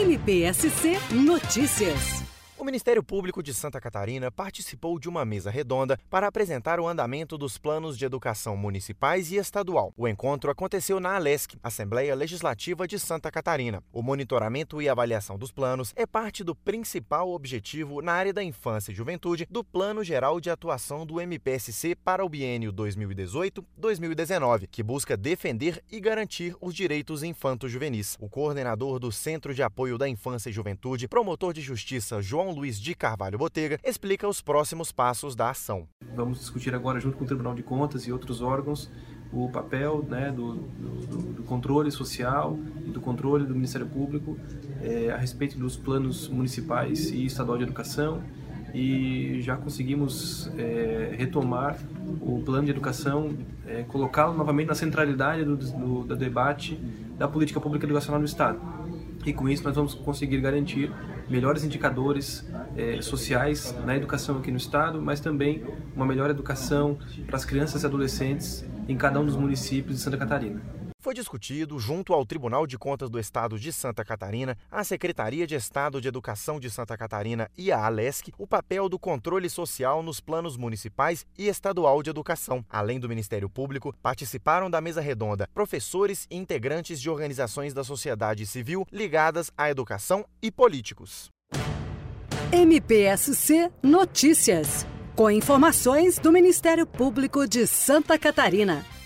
MPSC Notícias. O Ministério Público de Santa Catarina participou de uma mesa redonda para apresentar o andamento dos planos de educação municipais e estadual. O encontro aconteceu na ALESC, Assembleia Legislativa de Santa Catarina. O monitoramento e avaliação dos planos é parte do principal objetivo na área da infância e juventude do Plano Geral de Atuação do MPSC para o biênio 2018-2019, que busca defender e garantir os direitos infanto-juvenis. O coordenador do Centro de Apoio da Infância e Juventude, promotor de justiça João Luiz de Carvalho Botega, explica os próximos passos da ação. Vamos discutir agora, junto com o Tribunal de Contas e outros órgãos, o papel do controle social e do controle do Ministério Público a respeito dos planos municipais e estadual de educação, e já conseguimos retomar o plano de educação, colocá-lo novamente na centralidade do debate da política pública educacional no Estado. E com isso nós vamos conseguir garantir melhores indicadores sociais na educação aqui no Estado, mas também uma melhor educação para as crianças e adolescentes em cada um dos municípios de Santa Catarina. Foi discutido, junto ao Tribunal de Contas do Estado de Santa Catarina, a Secretaria de Estado de Educação de Santa Catarina e a ALESC, o papel do controle social nos planos municipais e estadual de educação. Além do Ministério Público, participaram da mesa redonda professores e integrantes de organizações da sociedade civil ligadas à educação e políticos. MPSC Notícias, com informações do Ministério Público de Santa Catarina.